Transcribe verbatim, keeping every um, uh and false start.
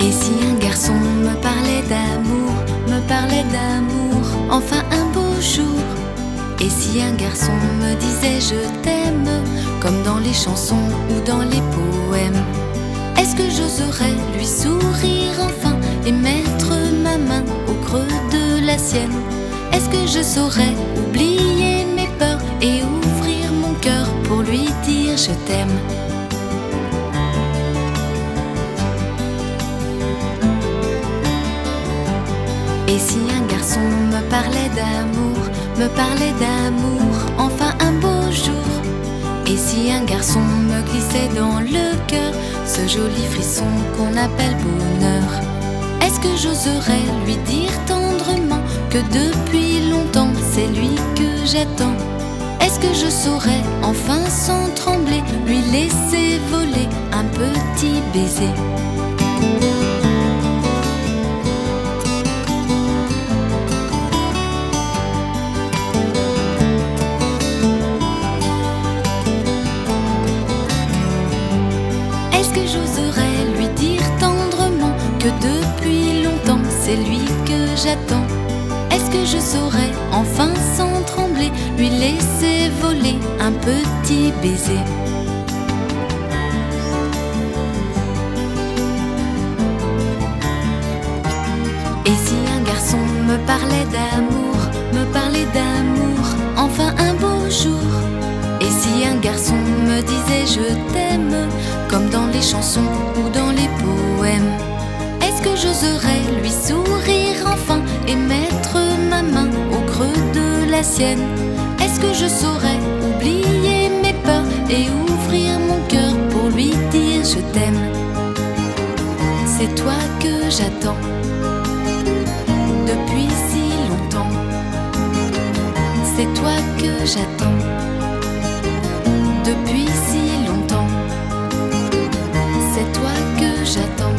Et si un garçon me parlait d'amour, me parlait d'amour, enfin un beau jour. Et si un garçon me disait je t'aime, comme dans les chansons ou dans les poèmes, est-ce que j'oserais lui sourire enfin et mettre ma main au creux de la sienne? Est-ce que je saurais oublier mes peurs et ouvrir mon cœur pour lui dire je t'aime? Et si un garçon me parlait d'amour, me parlait d'amour, enfin un beau jour. Et si un garçon me glissait dans le cœur ce joli frisson qu'on appelle bonheur, est-ce que j'oserais lui dire tendrement que depuis longtemps c'est lui que j'attends? Est-ce que je saurais enfin sans trembler lui laisser voler un petit baiser? Est-ce que j'oserais lui dire tendrement que depuis longtemps c'est lui que j'attends? Est-ce que je saurais enfin sans trembler lui laisser voler un petit baiser? Et si un garçon me parlait d'amour, me parlait d'amour, enfin un beau jour. Et si un garçon me disait je t'aime, comme dans les chansons ou dans les poèmes, est-ce que j'oserais lui sourire enfin et mettre ma main au creux de la sienne? Est-ce que je saurais oublier mes peurs et ouvrir mon cœur pour lui dire je t'aime? C'est toi que j'attends depuis si longtemps. C'est toi que j'attends depuis si longtemps. C'est toi que j'attends.